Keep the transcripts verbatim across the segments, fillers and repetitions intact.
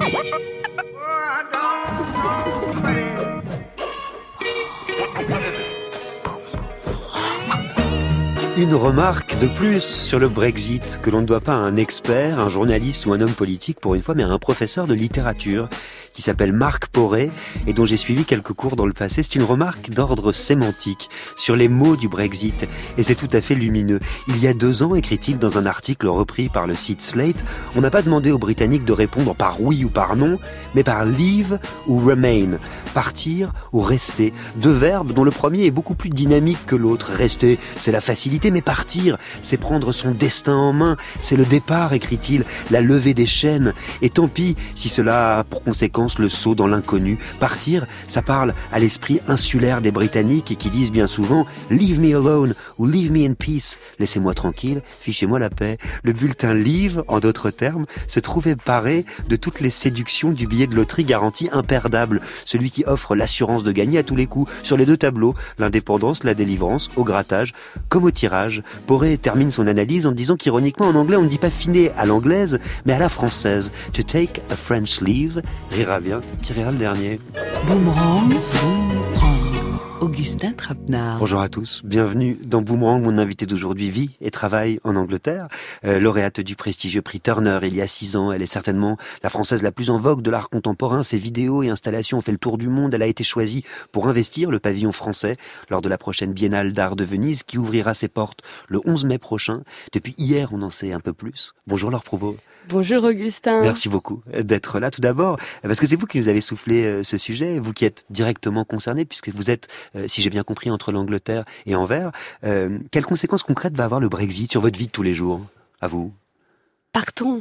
Une remarque de plus sur le Brexit que l'on ne doit pas à un expert, un journaliste ou un homme politique pour une fois, mais à un professeur de littérature qui s'appelle Marc Poré et dont j'ai suivi quelques cours dans le passé. C'est une remarque d'ordre sémantique sur les mots du Brexit et c'est tout à fait lumineux. Il y a deux ans, écrit-il dans un article repris par le site Slate, on n'a pas demandé aux Britanniques de répondre par oui ou par non, mais par leave ou remain, partir ou rester. Deux verbes dont le premier est beaucoup plus dynamique que l'autre. Rester, c'est la facilité, mais partir, c'est prendre son destin en main. C'est le départ, écrit-il, la levée des chaînes. Et tant pis si cela a pour conséquence le saut dans l'inconnu. Partir, ça parle à l'esprit insulaire des Britanniques et qui disent bien souvent « Leave me alone » ou « Leave me in peace ». Laissez-moi tranquille, fichez-moi la paix. Le bulletin Leave, en d'autres termes, se trouvait paré de toutes les séductions du billet de loterie garanti imperdable. Celui qui offre l'assurance de gagner à tous les coups. Sur les deux tableaux, l'indépendance, la délivrance, au grattage, comme au tirage. Poré termine son analyse en disant qu'ironiquement en anglais on ne dit pas filer à l'anglaise, mais à la française. To take a French leave, rira bien, qui rira le dernier. Boomerang, boomerang. Augustin Trapenard. Bonjour à tous, bienvenue dans Boomerang. Mon invité d'aujourd'hui vit et travaille en Angleterre, euh, lauréate du prestigieux prix Turner il y a six ans. Elle est certainement la Française la plus en vogue de l'art contemporain. Ses vidéos et installations ont fait le tour du monde. Elle a été choisie pour investir le pavillon français lors de la prochaine Biennale d'art de Venise qui ouvrira ses portes le onze mai prochain. Depuis hier, on en sait un peu plus. Bonjour Laure Prouvost. Bonjour Augustin. Merci beaucoup d'être là tout d'abord, parce que c'est vous qui nous avez soufflé ce sujet, vous qui êtes directement concerné, puisque vous êtes, si j'ai bien compris, entre l'Angleterre et Anvers. Euh, quelles conséquences concrètes va avoir le Brexit sur votre vie de tous les jours, à vous ? Partons.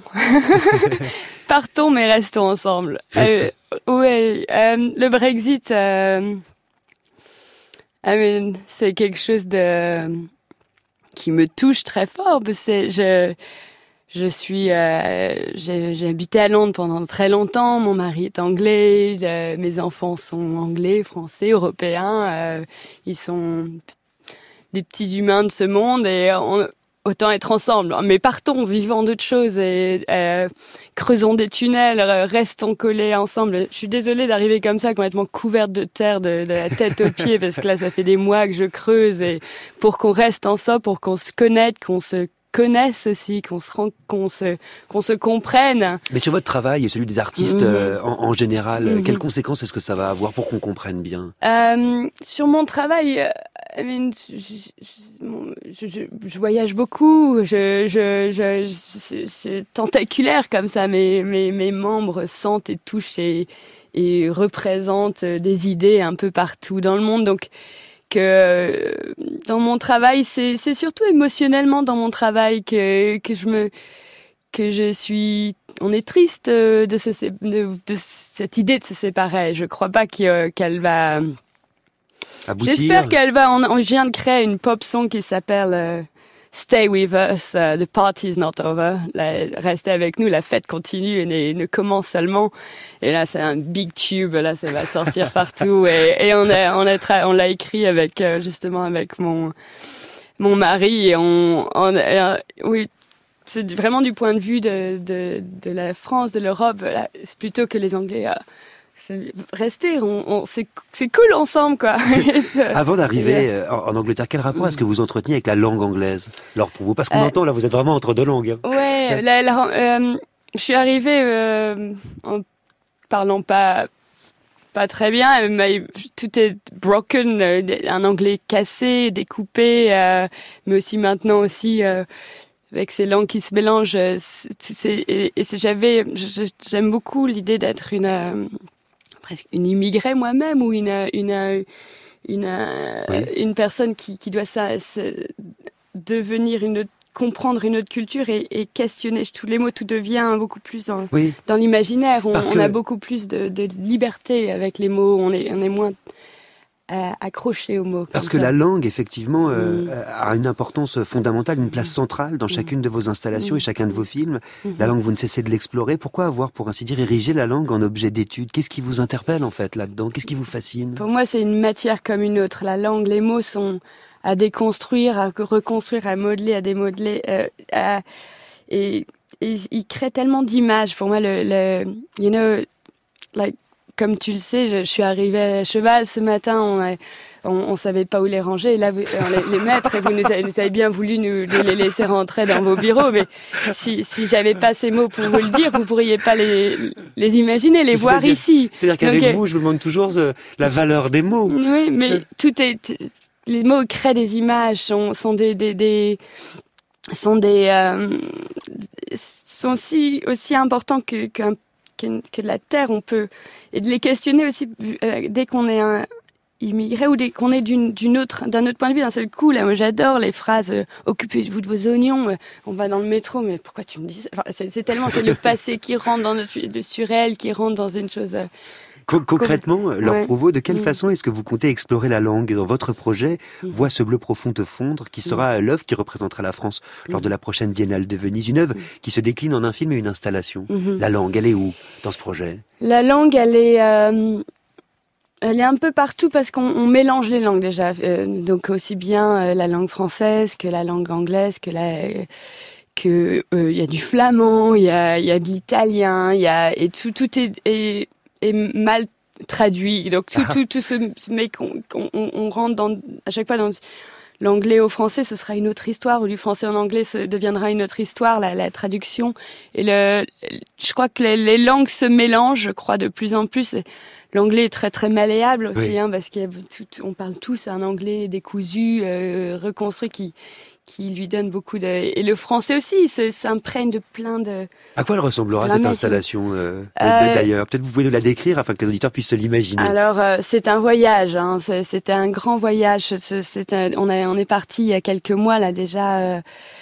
Partons, mais restons ensemble. Restons. Euh, oui, euh, le Brexit, euh, I mean, c'est quelque chose de qui me touche très fort. C'est, je... Je suis, euh, j'ai, j'ai habité à Londres pendant très longtemps. Mon mari est anglais, euh, mes enfants sont anglais, français, européens. Euh, ils sont des petits humains de ce monde et on, autant être ensemble. Mais partons, vivons d'autres choses et euh, creusons des tunnels, restons collés ensemble. Je suis désolée d'arriver comme ça, complètement couverte de terre de, de la tête aux pieds, parce que là, ça fait des mois que je creuse et pour qu'on reste ensemble, pour qu'on se connaisse, qu'on se connaissent aussi, qu'on se rend, qu'on se, qu'on se comprenne. Mais sur votre travail et celui des artistes mmh. euh, en, en général, mmh. quelles conséquences est-ce que ça va avoir pour qu'on comprenne bien ? euh, Sur mon travail, euh, I mean, je, je, je, je voyage beaucoup, je, je, je, je, je suis tentaculaire comme ça, mes, mes, mes membres sentent et touchent et, et représentent des idées un peu partout dans le monde, donc que dans mon travail, c'est, c'est surtout émotionnellement dans mon travail que, que je me, que je suis, on est triste de, se, de, de cette idée de se séparer. Je crois pas qu'elle va aboutir. J'espère qu'elle va, on, on vient de créer une pop song qui s'appelle euh, Stay with us, uh, the party's not over. La, restez avec nous, la fête continue et ne, ne commence seulement. Et là, c'est un big tube, là, ça va sortir partout. Et, et on a, on a, tra- on l'a écrit avec, euh, justement, avec mon, mon mari. Et on, on euh, oui, c'est vraiment du point de vue de, de, de la France, de l'Europe. Là, c'est plutôt que les Anglais. Euh, Rester, on, on, c'est, c'est cool ensemble, quoi. Avant d'arriver euh, en, en Angleterre, quel rapport est-ce que vous entreteniez avec la langue anglaise, Laure Prouvost ? Parce qu'on euh, entend, là, vous êtes vraiment entre deux langues. Hein. Ouais, la, la, euh, je suis arrivée euh, en parlant pas pas très bien, mais tout est broken, euh, un anglais cassé, découpé, euh, mais aussi maintenant aussi... Euh, avec ces langues qui se mélangent, c'est, c'est, et, et c'est, j'avais, j'aime beaucoup l'idée d'être une euh, presque une immigrée moi-même ou une une une oui. une personne qui qui doit ça, devenir une autre, comprendre une autre culture et, et questionner tous les mots, tout devient beaucoup plus dans oui. dans l'imaginaire. On, on que... a beaucoup plus de, de liberté avec les mots. On est on est moins Euh, accroché aux mots. Parce que ça. la langue, effectivement, euh, mmh. a une importance fondamentale, une place centrale dans chacune de vos installations mmh. et chacun de vos films. Mmh. La langue, vous ne cessez de l'explorer. Pourquoi avoir, pour ainsi dire, érigé la langue en objet d'étude ? Qu'est-ce qui vous interpelle, en fait, là-dedans ? Qu'est-ce qui vous fascine ? Pour moi, c'est une matière comme une autre. La langue, les mots sont à déconstruire, à reconstruire, à modeler, à démodeler. Euh, à... Et il, il crée tellement d'images. Pour moi, le, le you know, like, comme tu le sais, je, je suis arrivée à cheval ce matin. On a, on, on savait pas où les ranger. Et là, vous, les, les mettre, et vous nous avez, nous avez bien voulu nous, nous les laisser rentrer dans vos bureaux. Mais si, si j'avais pas ces mots pour vous le dire, vous pourriez pas les, les imaginer, les voir c'est-à-dire, ici. C'est-à-dire qu'avec Donc, vous, je me demande toujours euh, la valeur des mots. Oui, mais tout est, les mots créent des images, sont, sont des, des, des sont des, euh, sont aussi, aussi importants que, qu'un, que, que de la terre. On peut, et de les questionner aussi, euh, dès qu'on est un, immigré ou dès qu'on est d'une, d'une autre, d'un autre point de vue, d'un seul coup. Là, moi, j'adore les phrases euh, « Occupez-vous de vos oignons euh, », on va dans le métro, mais pourquoi tu me dis ça? Enfin, c'est, c'est tellement, c'est le passé qui rentre dans notre, le surréel qui rentre dans une chose... Euh, Con- concrètement, Laure ouais. Prouvost, de quelle mmh. façon est-ce que vous comptez explorer la langue dans votre projet mmh. Vois ce bleu profond te fondre, qui sera mmh. l'œuvre qui représentera la France mmh. lors de la prochaine Biennale de Venise, une œuvre mmh. qui se décline en un film et une installation. Mmh. La langue, elle est où dans ce projet? La langue, elle est... Euh... Elle est un peu partout parce qu'on on mélange les langues déjà, euh, donc aussi bien euh, la langue française que la langue anglaise, que la que il euh, y a du flamand, il y a il y a de l'italien, il y a et tout tout est, est, est mal traduit, donc tout tout tout ce, ce met qu'on, qu'on on rentre dans à chaque fois dans l'anglais au français, ce sera une autre histoire, ou du français en anglais, ça deviendra une autre histoire, la, la traduction. Et le, je crois que les, les langues se mélangent, je crois, de plus en plus. L'anglais est très très malléable aussi, oui. hein, parce qu'on parle tous un anglais décousu, euh, reconstruit, qui qui lui donne beaucoup de... Et le français aussi, il s'imprègne de plein de... À quoi elle ressemblera cette installation euh, euh, d'ailleurs? Peut-être vous pouvez nous la décrire afin que les auditeurs puissent se l'imaginer. Alors, euh, c'est un voyage, hein, c'était un grand voyage. C'est un, on, a, on est parti il y a quelques mois, là déjà, euh,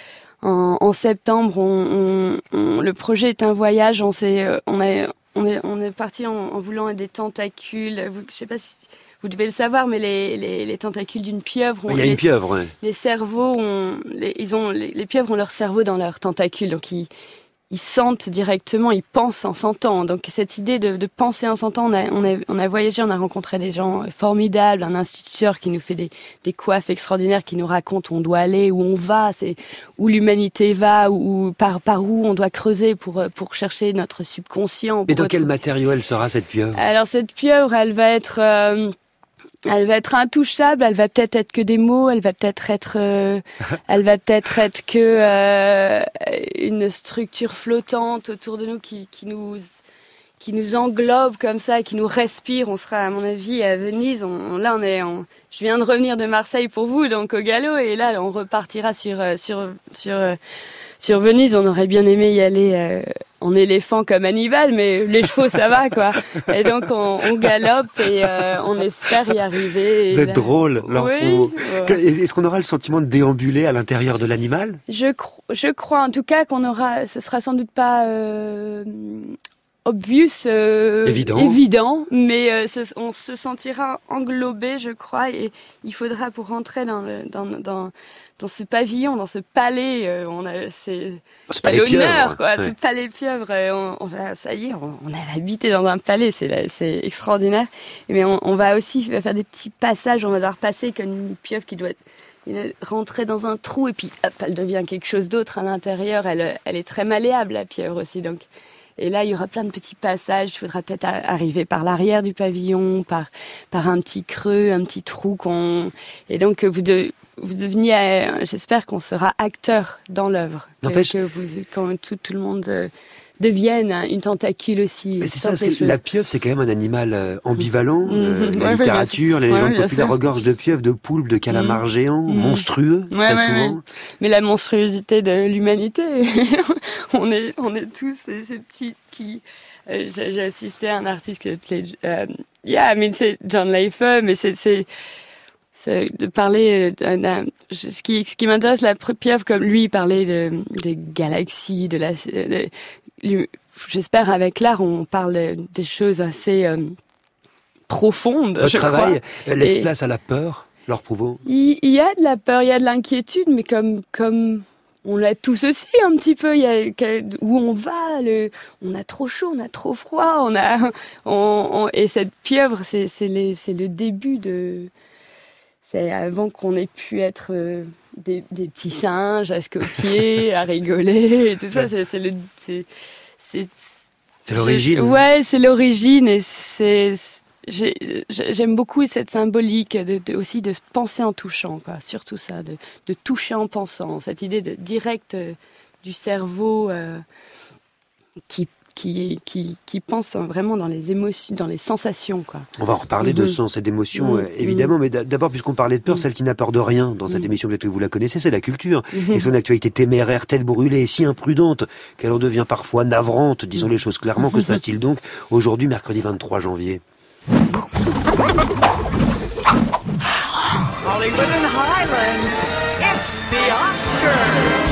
en, en septembre. On, on, on, le projet est un voyage, on, s'est, on, a, on, est, on est parti en, en voulant des tentacules. Vous, je sais pas si... Vous devez le savoir, mais les, les, les tentacules d'une pieuvre... Il y a une les, pieuvre, ouais. Les cerveaux, ont, les, ils ont, les, les pieuvres ont leur cerveau dans leurs tentacules, donc ils, ils sentent directement, ils pensent en sentant. Donc cette idée de, de penser en sentant, on a, on, a, on a voyagé, on a rencontré des gens formidables, un instituteur qui nous fait des, des coiffes extraordinaires, qui nous raconte où on doit aller, où on va, c'est où l'humanité va, ou par, par où on doit creuser pour, pour chercher notre subconscient. Mais dans quel matériau elle sera, cette pieuvre? Alors cette pieuvre, elle va être... Euh, Elle va être intouchable, elle va peut-être être que des mots, elle va peut-être être, euh, elle va peut-être être que euh, une structure flottante autour de nous qui, qui nous, qui nous englobe comme ça, qui nous respire. On sera, à mon avis, à Venise. On, là, on est, on, je viens de revenir de Marseille pour vous, donc au galop, et là, on repartira sur, sur, sur, sur Venise. On aurait bien aimé y aller. Euh, en éléphant comme Hannibal, mais les chevaux, ça va, quoi. Et donc, on, on galope et euh, on espère y arriver. Vous êtes là... drôle, Laure Prouvost. Oui, ouais. Est-ce qu'on aura le sentiment de déambuler à l'intérieur de l'animal? Je, cro- je crois, en tout cas, qu'on aura... Ce sera sans doute pas... Euh... obvious, euh, évident. évident, mais euh, ce, on se sentira englobé, je crois, et il faudra pour rentrer dans le, dans, dans, dans ce pavillon, dans ce palais, euh, on a, c'est, c'est l'honneur, quoi, ouais. Ce palais pieuvre, on, on, ça y est, on, on a habité dans un palais, c'est, c'est extraordinaire, mais on, on va aussi faire des petits passages, on va devoir passer comme une pieuvre qui doit être rentrer dans un trou, et puis hop, elle devient quelque chose d'autre à l'intérieur, elle, elle est très malléable, la pieuvre aussi, donc. Et là, il y aura plein de petits passages. Il faudra peut-être arriver par l'arrière du pavillon, par par un petit creux, un petit trou. Qu'on... Et donc, vous, de, vous deveniez, euh, j'espère qu'on sera acteur dans l'œuvre. N'empêche... Que vous, quand tout, tout le monde euh, devienne hein, une tentacule aussi. Mais c'est ça, parce que la pieuvre, c'est quand même un animal euh, ambivalent. Mmh. Euh, la ouais, littérature, les légendes ouais, populaires regorgent de pieuvres, de poulpes, de calamars mmh. géants, mmh. monstrueux, ouais, très ouais, souvent. Ouais. Mais la monstruosité de l'humanité, on est, on est tous ces, ces petits qui... Euh, j'ai, j'ai assisté à un artiste qui s'appelait... Euh, yeah, I mean, c'est John Leifer, mais c'est... c'est C'est de parler d'un, d'un, ce qui ce qui m'intéresse la pieuvre, comme lui il parlait de des galaxies, de la de, lui, j'espère avec l'art on parle des choses assez euh, profondes. Votre je travail crois. laisse Et place à la peur, Laure Prouvost. Il, il y a de la peur, il y a de l'inquiétude, mais comme comme on l'a tous aussi un petit peu. Il y a où on va, le, on a trop chaud, on a trop froid, on a on, on, et cette pieuvre c'est c'est les c'est le début de... C'est avant qu'on ait pu être euh, des, des petits singes à se copier, à rigoler, et tout ça, c'est, c'est le, c'est, c'est, c'est l'origine. Ouais, c'est l'origine, et c'est, j'ai, j'aime beaucoup cette symbolique de, de, aussi de penser en touchant, quoi. Surtout ça, de, de toucher en pensant, cette idée de direct euh, du cerveau euh, qui Qui, qui, qui pense vraiment dans les émotions, dans les sensations, quoi. On va en reparler mmh. de sens et d'émotions, mmh. euh, évidemment, mmh. mais d'abord, puisqu'on parlait de peur, mmh. celle qui n'a peur de rien dans cette mmh. émission, peut-être que vous la connaissez, c'est la culture. Mmh. Et son actualité téméraire, telle brûlée et si imprudente qu'elle en devient parfois navrante, disons les choses clairement. Que se passe-t-il donc aujourd'hui, mercredi vingt-trois janvier? Hollywood and Highland, it's the Oscars!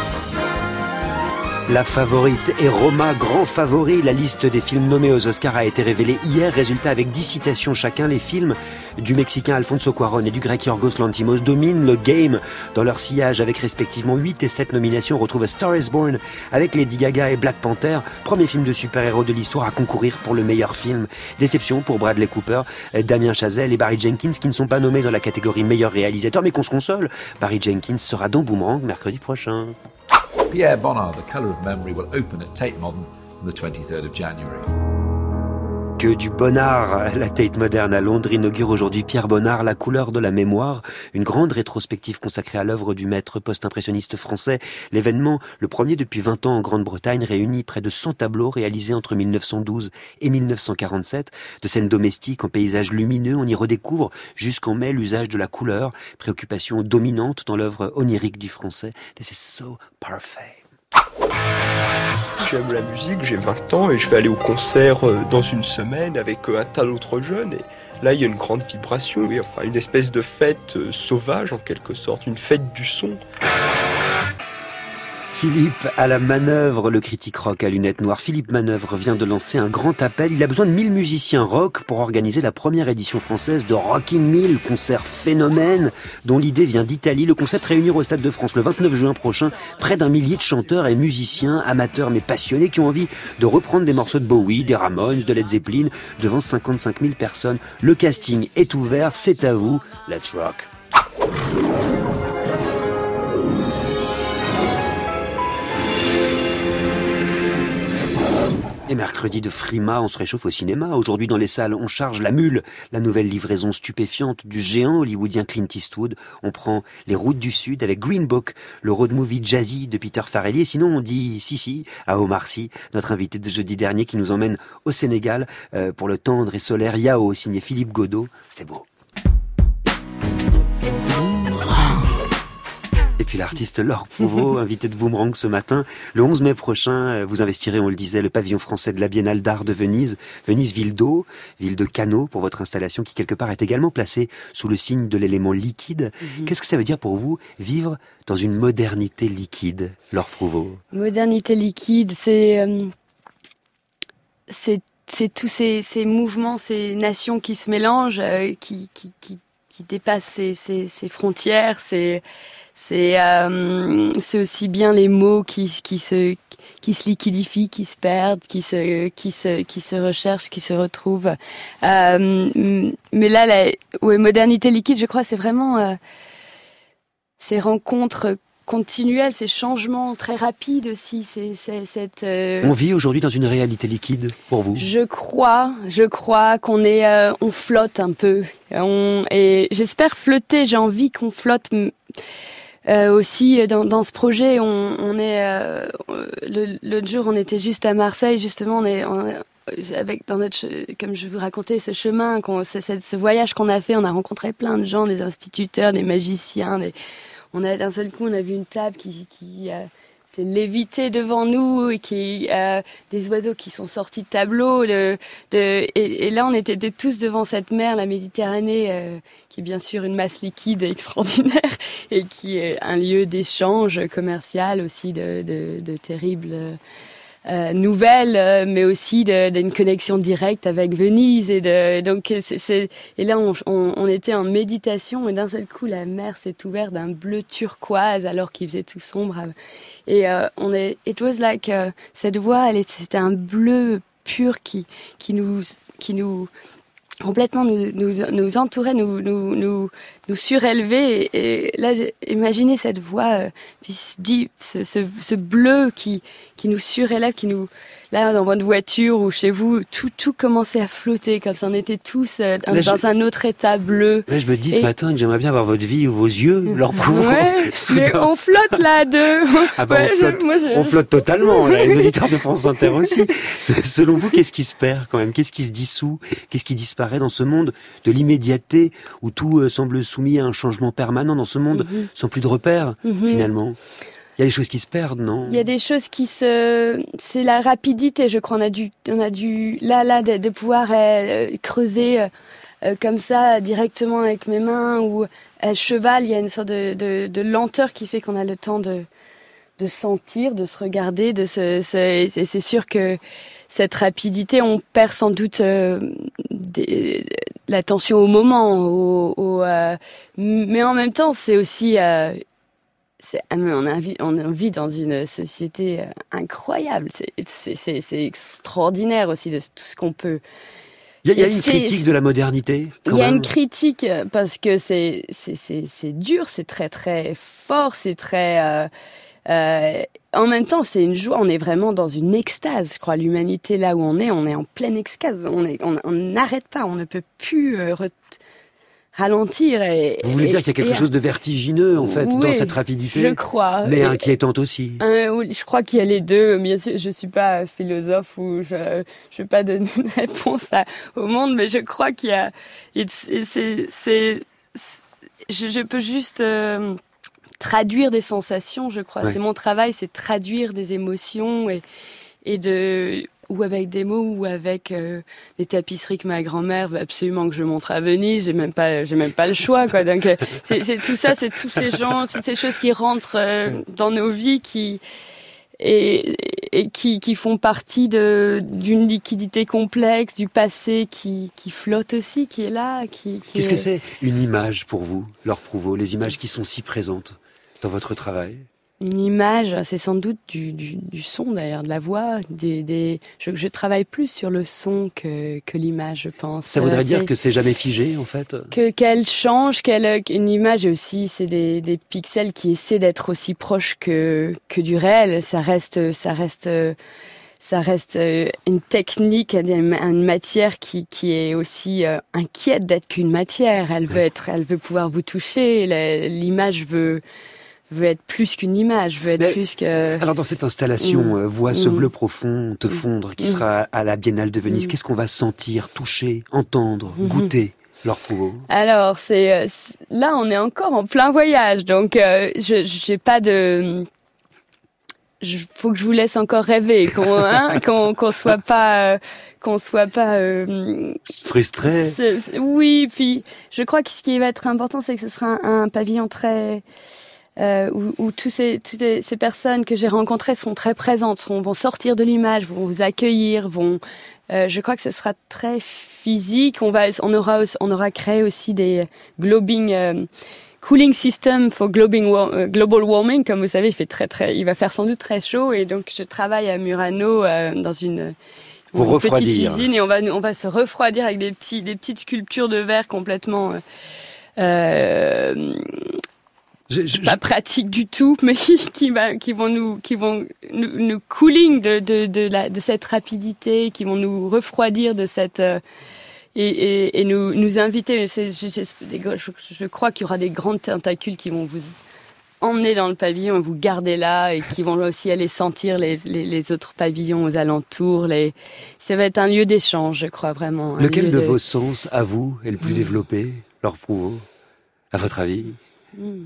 La favorite est Roma, grand favori. La liste des films nommés aux Oscars a été révélée hier. Résultat, avec dix citations chacun, les films du Mexicain Alfonso Cuarón et du Grec Yorgos Lanthimos dominent le game dans leur sillage avec respectivement huit et sept nominations. On retrouve A Star is Born avec Lady Gaga et Black Panther, premier film de super-héros de l'histoire à concourir pour le meilleur film. Déception pour Bradley Cooper, Damien Chazelle et Barry Jenkins qui ne sont pas nommés dans la catégorie meilleur réalisateur, mais qu'on se console. Barry Jenkins sera dans Boomerang mercredi prochain. Pierre Bonnard, The Colour of Memory, will open at Tate Modern on the twenty-third of January. Que du Bonnard, la Tate Modern à Londres inaugure aujourd'hui Pierre Bonnard, La couleur de la mémoire, une grande rétrospective consacrée à l'œuvre du maître post-impressionniste français. L'événement, le premier depuis vingt ans en Grande-Bretagne, réunit près de cent tableaux réalisés entre mille neuf cent douze et mille neuf cent quarante-sept. De scènes domestiques en paysages lumineux, on y redécouvre jusqu'en mai l'usage de la couleur, préoccupation dominante dans l'œuvre onirique du français. This is so perfect. J'aime la musique, j'ai vingt ans et je vais aller au concert dans une semaine avec un tas d'autres jeunes et là il y a une grande vibration, oui, enfin une espèce de fête sauvage en quelque sorte, une fête du son. Philippe à la manœuvre, le critique rock à lunettes noires. Philippe Manœuvre vient de lancer un grand appel. Il a besoin de mille musiciens rock pour organiser la première édition française de Rockin' Mill, concert phénomène dont l'idée vient d'Italie. Le concept réunir au Stade de France le vingt-neuf juin prochain près d'un millier de chanteurs et musiciens, amateurs mais passionnés qui ont envie de reprendre des morceaux de Bowie, des Ramones, de Led Zeppelin devant cinquante-cinq mille personnes. Le casting est ouvert, c'est à vous. Let's rock. Et mercredi de Frima, on se réchauffe au cinéma. Aujourd'hui dans les salles, on charge la mule, la nouvelle livraison stupéfiante du géant hollywoodien Clint Eastwood. On prend les routes du Sud avec Green Book, le road movie jazzy de Peter Farrelly. Et sinon, on dit si si à Omar Sy, notre invité de jeudi dernier qui nous emmène au Sénégal euh, pour le tendre et solaire Yao, signé Philippe Godot. C'est beau. Et puis l'artiste Laure Prouveau, invité de Boomerang ce matin. Le onze mai prochain, vous investirez, on le disait, le pavillon français de la Biennale d'Art de Venise. Venise, ville d'eau, ville de canaux pour votre installation qui quelque part est également placée sous le signe de l'élément liquide. Mm-hmm. Qu'est-ce que ça veut dire pour vous, vivre dans une modernité liquide, Laure Prouveau? Modernité liquide, c'est... Euh, c'est, c'est tous ces, ces mouvements, ces nations qui se mélangent, euh, qui, qui, qui, qui dépassent ces, ces, ces frontières, c'est... C'est euh, c'est aussi bien les mots qui qui se qui se liquidifient, qui se perdent, qui se qui se qui se recherchent, qui se retrouvent. Euh, mais là, la ouais, modernité liquide, je crois, c'est vraiment euh, ces rencontres continuelles, ces changements très rapides aussi. C'est c'est cette. Euh... On vit aujourd'hui dans une réalité liquide pour vous? Je crois, je crois qu'on est, euh, on flotte un peu. On et j'espère flotter. J'ai envie qu'on flotte. Euh, aussi dans, dans ce projet, on, on est euh, le, l'autre jour, on était juste à Marseille, justement, on est, on est avec dans notre, comme je vous racontais, ce chemin, qu'on, ce, ce voyage qu'on a fait, on a rencontré plein de gens, des instituteurs, des magiciens, des, on a d'un seul coup, on a vu une table qui, qui euh, s'est lévitée devant nous, et qui euh, des oiseaux qui sont sortis de tableaux, de, de et, et là, on était tous devant cette mer, la Méditerranée. Euh, qui est bien sûr une masse liquide extraordinaire et qui est un lieu d'échange commercial aussi de, de, de terribles euh, nouvelles, euh, mais aussi de, d'une connexion directe avec Venise. Et de, donc c'est, c'est, et là on, on, on était en méditation et d'un seul coup la mer s'est ouverte d'un bleu turquoise alors qu'il faisait tout sombre. Et euh, on est, it was like uh, cette voie, elle, c'était un bleu pur qui qui nous qui nous complètement nous, nous, nous entourer, nous, nous, nous, nous surélever. Et, et là, j'ai imaginé cette voix, euh, ce, ce, ce bleu qui, qui nous surélève, qui nous... Là, dans votre voiture ou chez vous, tout, tout commençait à flotter, comme si on était tous euh, dans je... un autre état bleu. Là, je me dis et... ce matin que j'aimerais bien avoir votre vie ou vos yeux, leur prouvant. Ouais, mais on flotte là, à deux. Ah bah, ouais, on, flotte, je, moi, je... on flotte totalement, là, les auditeurs de France Inter aussi. Selon vous, qu'est-ce qui se perd quand même? Qu'est-ce qui se dissout? Qu'est-ce qui disparaît dans ce monde de l'immédiateté où tout euh, semble soumis à un changement permanent, dans ce monde mm-hmm. sans plus de repères, mm-hmm. finalement? Il y a des choses qui se perdent, non? Il y a des choses qui se... C'est la rapidité, je crois. On a dû, on a dû là, là, de, de pouvoir euh, creuser euh, comme ça, directement avec mes mains, ou à cheval, il y a une sorte de, de, de lenteur qui fait qu'on a le temps de, de sentir, de se regarder. De se, se, et c'est sûr que cette rapidité, on perd sans doute euh, des, l'attention au moment. Au, au, euh, mais en même temps, c'est aussi... Euh, C'est, on, a, on vit dans une société incroyable. C'est, c'est, c'est, c'est extraordinaire aussi de tout ce qu'on peut. Il y a, il y a une critique de la modernité. Il y a même. une critique parce que c'est, c'est, c'est, c'est dur, c'est très très fort, c'est très. Euh, euh, en même temps, c'est une joie. On est vraiment dans une extase. Je crois l'humanité là où on est, on est en pleine extase. On est, on n'arrête pas. On ne peut plus. Euh, ret- ralentir et... Vous voulez et, dire qu'il y a quelque et, chose de vertigineux, en fait, oui, dans cette rapidité? Je crois. Mais et, inquiétante aussi. Euh, oui, je crois qu'il y a les deux. Bien sûr, je suis pas philosophe ou je je vais pas donner une réponse à, au monde, mais je crois qu'il y a... C'est... c'est, c'est je, je peux juste euh, traduire des sensations, je crois. Ouais. C'est mon travail, c'est traduire des émotions et, et de... ou avec des mots, ou avec euh, des tapisseries que ma grand-mère veut absolument que je montre à Venise. J'ai même pas, j'ai même pas le choix, quoi. Donc, euh, c'est, c'est tout ça, c'est tous ces gens, c'est ces choses qui rentrent euh, dans nos vies, qui et, et qui, qui font partie de d'une liquidité complexe, du passé qui qui flotte aussi, qui est là, qui. qui Qu'est-ce est... que c'est une image pour vous, Laure Prouveau, les images qui sont si présentes dans votre travail? Une image, c'est sans doute du, du, du son d'ailleurs, de la voix. Des, des... Je, je travaille plus sur le son que, que l'image, je pense. Ça voudrait c'est dire que c'est jamais figé, en fait. Que qu'elle change, qu'elle une image aussi, c'est des, des pixels qui essaient d'être aussi proches que que du réel. Ça reste, ça reste, ça reste une technique, une matière qui qui est aussi inquiète d'être qu'une matière. Elle veut être, elle veut pouvoir vous toucher. L'image veut veut être plus qu'une image, veut être Mais, plus que... Alors dans cette installation, mmh. euh, Vois ce mmh. bleu profond te fondre, qui mmh. sera à la Biennale de Venise, mmh. qu'est-ce qu'on va sentir, toucher, entendre, mmh. goûter, Laure Prouveau? Alors, c'est, c'est là, on est encore en plein voyage, donc euh, je j'ai pas de... Il faut que je vous laisse encore rêver, qu'on hein, qu'on, qu'on soit pas... Euh, qu'on soit pas... Euh, frustré. C'est, c'est, oui, puis je crois que ce qui va être important, c'est que ce sera un, un pavillon très... Euh, où, où tous ces, toutes ces personnes que j'ai rencontrées sont très présentes, seront, vont sortir de l'image, vont vous accueillir, vont. Euh, je crois que ce sera très physique. On va, on aura, on aura créé aussi des globing euh, cooling system for globing, uh, global warming. Comme vous savez, il fait très très, il va faire sans doute très chaud et donc je travaille à Murano euh, dans une. Pour une refroidir. Petite usine et on va, on va se refroidir avec des petits, des petites sculptures de verre complètement. Euh, euh, Je, je, pas pratique du tout, mais qui, qui, va, qui vont nous, qui vont nous, nous cooling de, de, de, la, de cette rapidité, qui vont nous refroidir de cette euh, et, et, et nous, nous inviter. C'est, je, je, je crois qu'il y aura des grandes tentacules qui vont vous emmener dans le pavillon et vous garder là, et qui vont aussi aller sentir les, les, les autres pavillons aux alentours. Les, ça va être un lieu d'échange, je crois vraiment. Lequel de, de vos sens, à vous, est le plus mmh. développé, Laure Prouveau, à votre avis? mmh.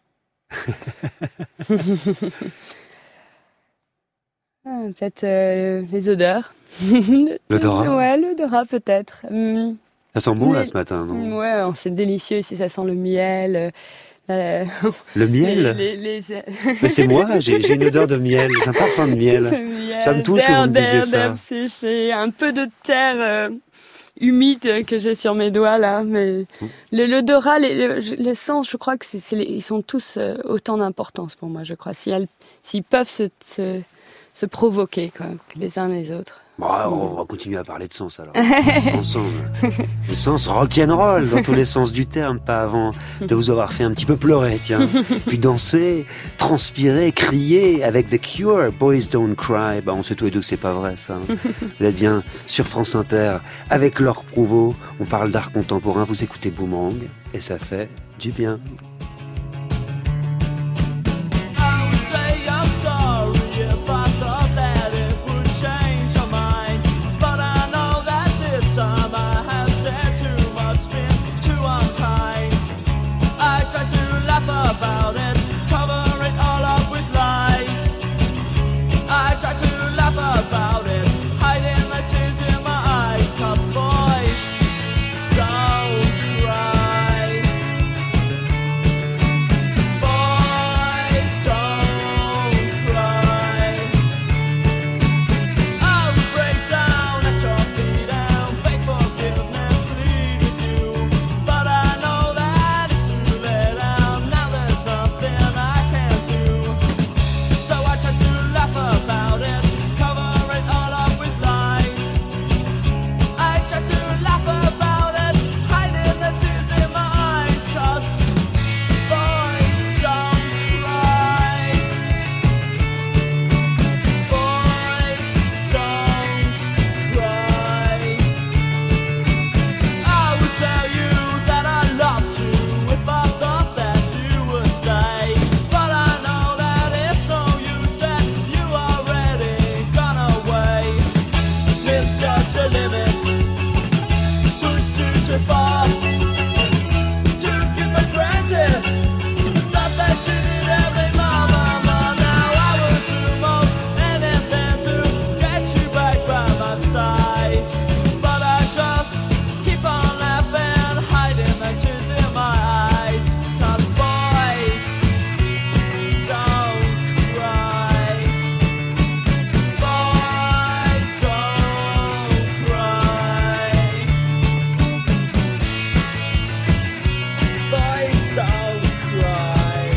ah, peut-être euh, les odeurs. L'odorat? Ouais, l'odorat peut-être. Mmh. Ça sent bon Mais, là ce matin, non? Ouais, c'est délicieux ici, ça sent le miel. Euh, le miel les, les, les... Mais c'est moi, j'ai, j'ai une odeur de miel, j'ai un parfum de miel. miel ça me touche quand vous me disiez ça. Séché, un peu de terre... Euh... humide que j'ai sur mes doigts là, mais mmh. le l'odorat, les, les, les sens, je crois que c'est, c'est les, ils sont tous euh, autant d'importance pour moi, je crois. Si elles, s'ils peuvent se, se, se provoquer, quoi, les uns les autres. Bon, on va continuer à parler de sens alors, ensemble. Le sens rock'n'roll dans tous les sens du terme, pas avant de vous avoir fait un petit peu pleurer, tiens. Puis danser, transpirer, crier avec The Cure, Boys Don't Cry. Bah, on sait tous les deux que c'est pas vrai ça. Vous êtes bien sur France Inter avec Laure Prouveau. On parle d'art contemporain, vous écoutez Boomerang et ça fait du bien. About it, cover it all up with lies. I try to laugh about it, hiding the tears in my eyes. Cause boys don't cry. Boys don't cry. I would break down at your feet and beg forgiveness, plead with you. But I know that it's too late and now there's nothing I can do. So I try to laugh about it, cover it all up with lies. I try to laugh about it, hiding the tears in my eyes. Cause boys don't cry. Boys don't cry. I would tell you that I loved you if I thought that you would stay. But I know that it's no use and you already gone away. Misjudged your limits, pushed you too far, took you for granted, thought that you did every mama. Now I would do most anything to get you back by my side. But I just keep on laughing, hiding the tears in my eyes. Cause boys don't cry. Boys don't cry. Boys don't cry.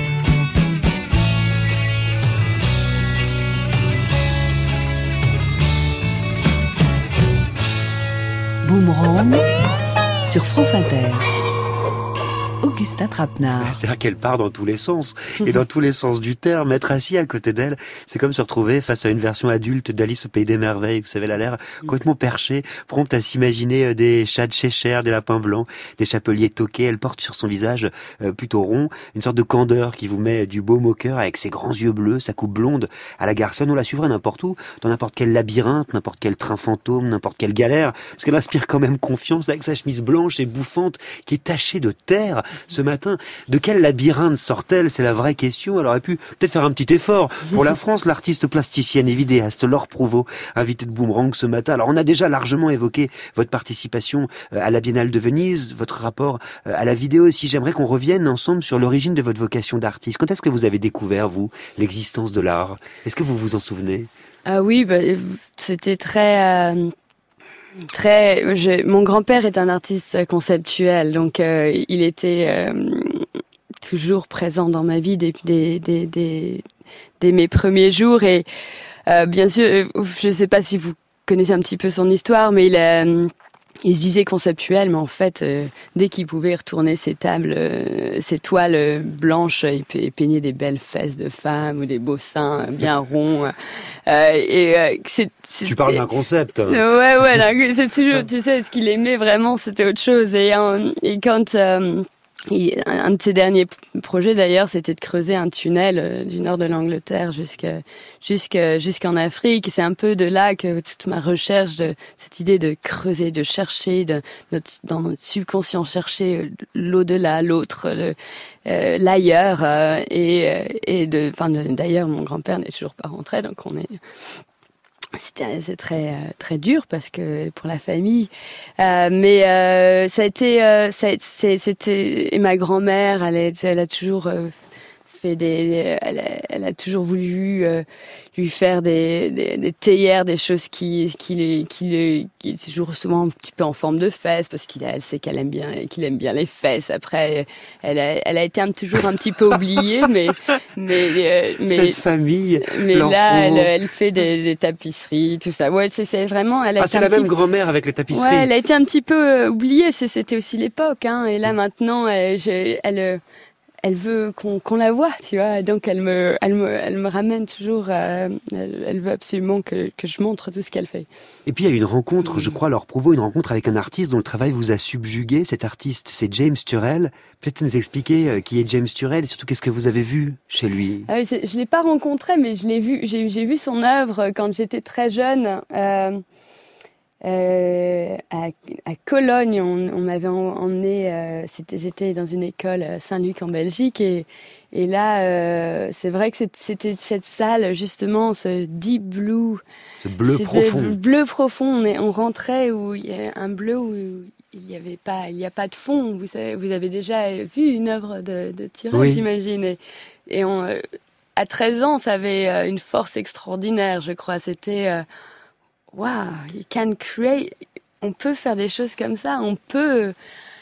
Boomerang sur France Inter. Augustin Trapenard. C'est-à-dire qu'elle part dans tous les sens, et dans tous les sens du terme. Être assis à côté d'elle, c'est comme se retrouver face à une version adulte d'Alice au Pays des Merveilles. Vous savez, elle a l'air complètement perchée, prompte à s'imaginer des chats de Cheshire, des lapins blancs, des chapeliers toqués. Elle porte sur son visage euh, plutôt rond une sorte de candeur qui vous met du baume au cœur avec ses grands yeux bleus, sa coupe blonde à la garçonne. On la suivra n'importe où, dans n'importe quel labyrinthe, n'importe quel train fantôme, n'importe quelle galère, parce qu'elle inspire quand même confiance avec sa chemise blanche et bouffante qui est tachée de terre ce matin. De quel labyrinthe sort-elle? C'est la vraie question. Elle aurait pu peut-être faire un petit effort. Pour la France, l'artiste plasticienne et vidéaste Laure Prouveau, invitée de Boomerang ce matin. Alors, on a déjà largement évoqué votre participation à la Biennale de Venise, votre rapport à la vidéo aussi. J'aimerais qu'on revienne ensemble sur l'origine de votre vocation d'artiste. Quand est-ce que vous avez découvert, vous, l'existence de l'art? Est-ce que vous vous en souvenez? Ah oui, bah, c'était très... Euh... Très, je, mon grand-père est un artiste conceptuel, donc euh, il était euh, toujours présent dans ma vie dès, dès, dès, dès, dès mes premiers jours. Et euh, bien sûr, je ne sais pas si vous connaissez un petit peu son histoire, mais il a... Il se disait conceptuel, mais en fait, euh, dès qu'il pouvait retourner ses tables, euh, ses toiles blanches, il, pe- il peignait des belles fesses de femmes ou des beaux seins bien ronds. Euh, et euh, c'est, c'est, tu parles d'un concept. Ouais, ouais, là, c'est toujours, tu sais, ce qu'il aimait vraiment, c'était autre chose. Et, euh, et quand euh, il, un de ses derniers projets d'ailleurs, c'était de creuser un tunnel euh, du nord de l'Angleterre jusqu'à, jusqu'à, jusqu'en Afrique. C'est un peu de là que toute ma recherche de cette idée de creuser, de chercher, de notre, dans notre subconscient, chercher l'au-delà, l'autre, le, euh, l'ailleurs. Euh, et, et de, enfin, d'ailleurs, mon grand-père n'est toujours pas rentré, donc on est... C'était c'est très très dur parce que pour la famille, euh, mais euh, ça a été, euh, ça, c'est, c'était et ma grand-mère, elle, est, elle a toujours euh, fait des, elle a, elle a toujours voulu euh, lui faire des, des, des théières, des choses qui, qui les, qui les, qui est toujours souvent un petit peu en forme de fesses, parce qu'il a, elle sait qu'elle aime bien, qu'il aime bien les fesses. Après, elle a, elle a été un, toujours un petit peu oubliée, mais, mais, euh, mais cette famille. mais là, elle, elle fait des, des tapisseries, tout ça. Ouais, c'est, c'est vraiment. Elle a ah, été c'est un la petit même grand-mère avec les tapisseries. Ouais, elle a été un petit peu euh, oubliée. C'est, c'était aussi l'époque, hein. Et là, maintenant, elle, je, elle, euh, elle veut qu'on, qu'on la voie, tu vois. Donc, elle me, elle me, elle me ramène toujours. Euh, elle, elle veut absolument que, que je montre tout ce qu'elle fait. Et puis il y a une rencontre, je crois, leur Prouveau, une rencontre avec un artiste dont le travail vous a subjugué. Cet artiste, c'est James Turrell. Peut-être nous expliquer euh, qui est James Turrell et surtout qu'est-ce que vous avez vu chez lui. Ah oui, c'est, je l'ai pas rencontré, mais je l'ai vu. J'ai, j'ai vu son œuvre quand j'étais très jeune. Euh, Euh, à, à Cologne, on, on m'avait emmené, euh, c'était, j'étais dans une école à Saint-Luc en Belgique, et, et là, euh, c'est vrai que c'était cette salle, justement, ce deep blue. Ce bleu profond. Bleu profond, on, est, on rentrait où il y a un bleu où il n'y avait pas, il n'y a pas de fond. Vous savez, vous avez déjà vu une œuvre de, de Turrell, oui. J'imagine. Et, et on, à treize ans, ça avait une force extraordinaire, je crois. C'était... Euh, wow, you can create. On peut faire des choses comme ça. On peut,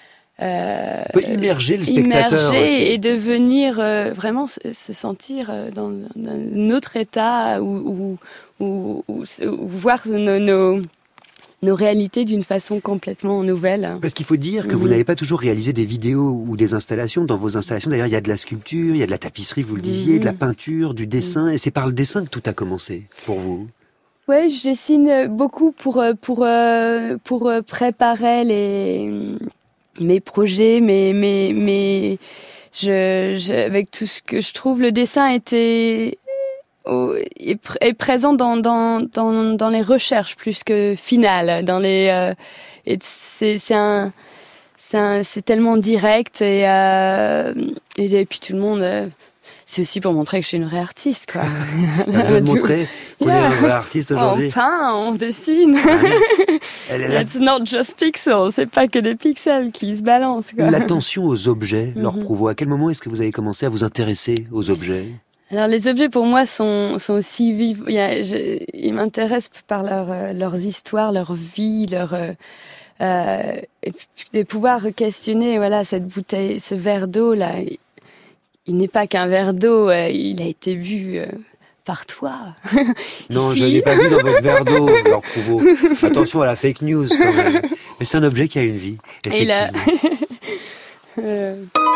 euh, on peut immerger le spectateur immerger aussi. Et devenir euh, vraiment se, se sentir dans, dans un autre état ou, ou, ou, ou, ou voir nos, nos, nos réalités d'une façon complètement nouvelle. Parce qu'il faut dire que mmh. vous n'avez pas toujours réalisé des vidéos ou des installations. Dans vos installations, d'ailleurs, il y a de la sculpture, il y a de la tapisserie, vous le disiez, mmh. de la peinture, du dessin. Mmh. Et c'est par le dessin que tout a commencé pour vous. Ouais, je dessine beaucoup pour pour pour préparer les mes projets, mes mes mes je, je avec tout ce que je trouve, le dessin était oh, est, est présent dans dans dans dans les recherches plus que finales, dans les euh, et c'est c'est un c'est un, c'est tellement direct et euh, et, et puis tout le monde euh, c'est aussi pour montrer que je suis une vraie artiste, quoi. Elle veut montrer qu'on yeah. est un vrai artiste aujourd'hui. On peint, on dessine. Ah, là... It's not just pixels, c'est pas que des pixels qui se balancent, quoi. L'attention aux objets, leur mm-hmm. Prouveau. À quel moment est-ce que vous avez commencé à vous intéresser aux objets ? Alors les objets pour moi sont sont aussi vivants. Ils m'intéressent par leur euh, leurs histoires, leur vie, leur euh, euh, et de pouvoir questionner, voilà, cette bouteille, ce verre d'eau là. Il n'est pas qu'un verre d'eau, euh, il a été bu euh, par toi. Non, Ici. Je ne l'ai pas vu dans votre verre d'eau, leur Prouveau. Attention à la fake news, quand même. Mais c'est un objet qui a une vie, effectivement. euh...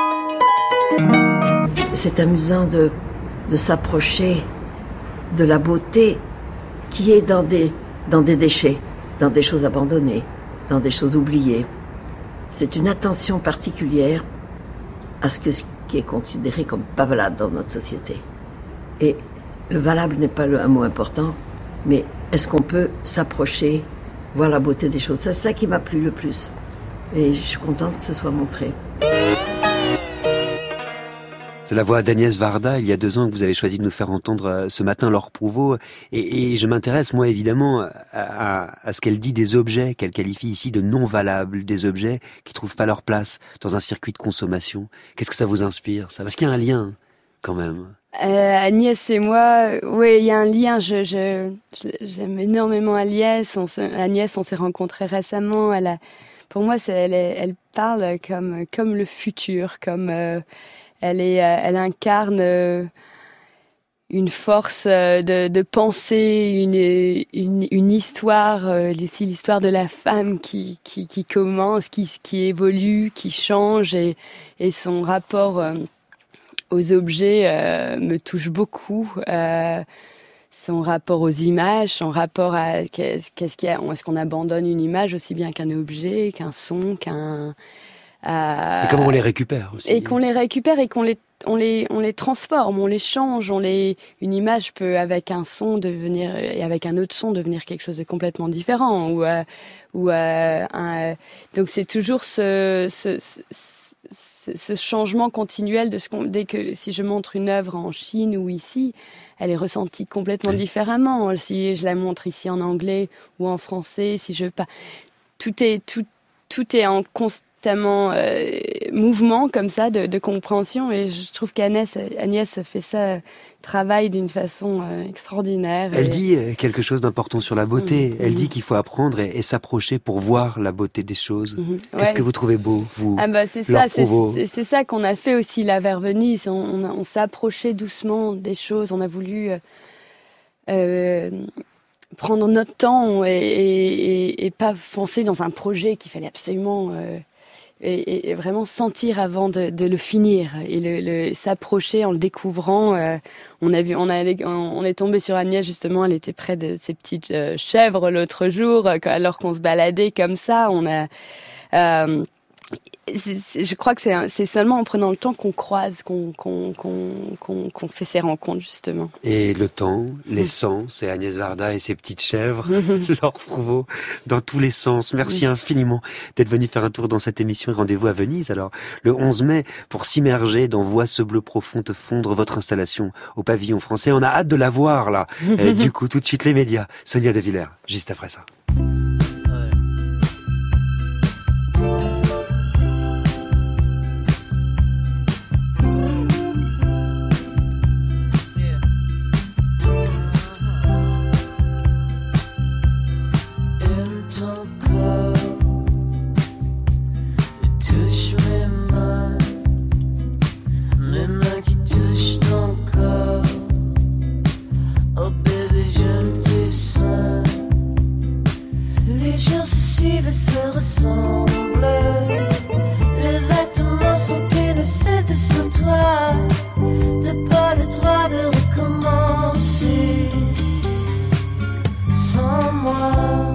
C'est amusant de, de s'approcher de la beauté qui est dans des, dans des déchets, dans des choses abandonnées, dans des choses oubliées. C'est une attention particulière à ce que qui est considéré comme pas valable dans notre société. Et le valable n'est pas le, un mot important, mais est-ce qu'on peut s'approcher, voir la beauté des choses ? C'est ça qui m'a plu le plus. Et je suis contente que ce soit montré. C'est la voix d'Agnès Varda, il y a deux ans, que vous avez choisi de nous faire entendre ce matin, leur Prouveau. Et, et je m'intéresse, moi, évidemment, à, à, à ce qu'elle dit des objets, qu'elle qualifie ici de non valables, des objets qui trouvent pas leur place dans un circuit de consommation. Qu'est-ce que ça vous inspire, ça ? Parce qu'il y a un lien, quand même. Euh, Agnès et moi, oui, il y a un lien. Je, je, je, j'aime énormément Agnès. On s'est, Agnès, on s'est rencontrés récemment. Elle a, pour moi, c'est, elle, est, elle parle comme, comme le futur, comme... Euh, Elle, est, elle incarne une force de, de pensée, une, une, une histoire, ici l'histoire de la femme qui, qui, qui commence, qui, qui évolue, qui change, et, et son rapport aux objets me touche beaucoup. Son rapport aux images, son rapport à qu'est-ce, qu'est-ce qu'il y a, est-ce qu'on abandonne une image aussi bien qu'un objet, qu'un son, qu'un... Euh, et comment on les récupère aussi. Et qu'on les récupère et qu'on les, on les, on les transforme, on les change, on les, une image peut avec un son devenir, et avec un autre son devenir quelque chose de complètement différent. Ou, euh, ou, euh, un, donc c'est toujours ce, ce, ce, ce changement continuel de ce qu'on, dès que, si je montre une œuvre en Chine ou ici, elle est ressentie complètement oui. différemment. Si je la montre ici en anglais ou en français, si je pas, tout est, tout, tout est en constante Euh, mouvement comme ça de, de compréhension. Et je trouve qu'Agnès Agnès fait ça, travaille d'une façon euh, extraordinaire. Elle et... dit quelque chose d'important sur la beauté. Mmh. Elle dit qu'il faut apprendre et, et s'approcher pour voir la beauté des choses. Mmh. Qu'est-ce ouais. que vous trouvez beau, vous, ah bah c'est ça, c'est, c'est, c'est ça qu'on a fait aussi là vers Venise. On, on, a, on s'est approché doucement des choses. On a voulu euh, euh, prendre notre temps et, et, et pas foncer dans un projet qu'il fallait absolument euh, et, et vraiment sentir avant de, de le finir et le, le, s'approcher en le découvrant. Euh, on a vu, on, a, on est tombé sur Agnès justement. Elle était près de ces petites euh, chèvres l'autre jour, alors qu'on se baladait comme ça. On a euh, C'est, c'est, je crois que c'est, c'est seulement en prenant le temps qu'on croise, qu'on, qu'on, qu'on, qu'on, qu'on fait ces rencontres, justement. Et le temps, l'essence, et Agnès Varda et ses petites chèvres, Laure Prouvost, dans tous les sens. Merci infiniment d'être venu faire un tour dans cette émission. Rendez-vous à Venise, alors, le onze mai, pour s'immerger dans Vois ce bleu profond te fondre, votre installation au pavillon français. On a hâte de la voir, là. Et du coup, tout de suite, les médias. Sonia De Villers, juste après ça. Se ressemblent. Les vêtements sont une selle sur toi. T'as pas le droit de recommencer sans moi.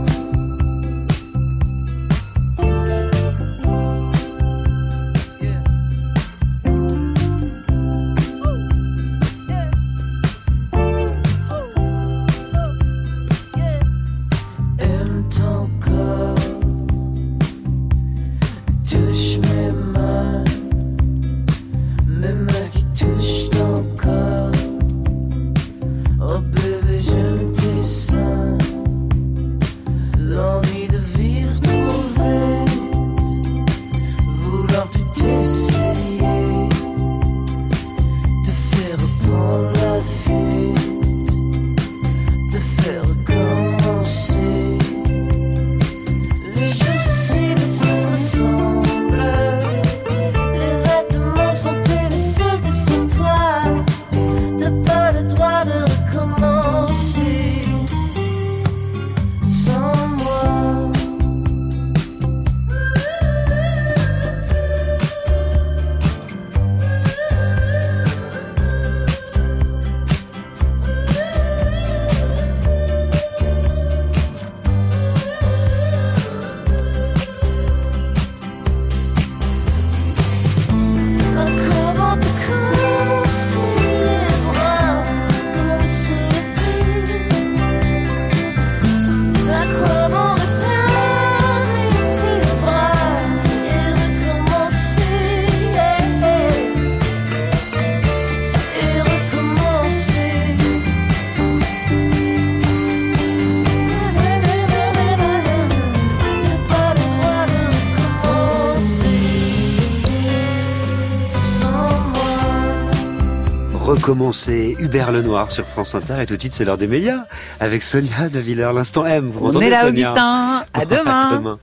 Recommencer, Hubert Lenoir sur France Inter, et tout de suite c'est l'heure des médias avec Sonia De Villers, l'instant M. Vous On est là, Sonia Augustin. À demain. À demain.